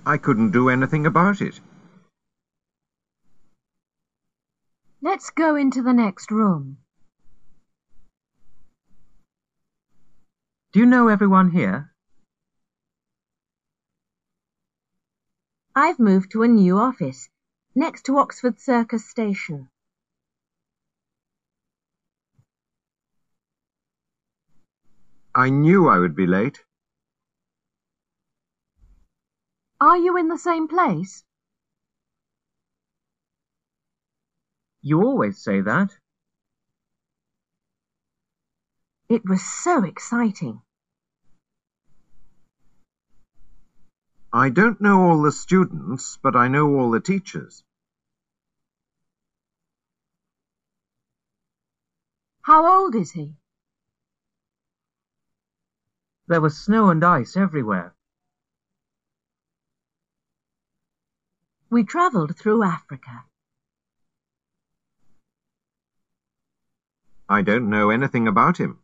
I couldn't do anything about it. Let's go into the next room. Do you know everyone here? I've moved to a new office, next to Oxford Circus Station. I knew I would be late. Are you in the same place? You always say that. It was so exciting. I don't know all the students, but I know all the teachers. How old is he? There was snow and ice everywhere. We travelled through Africa. I don't know anything about him.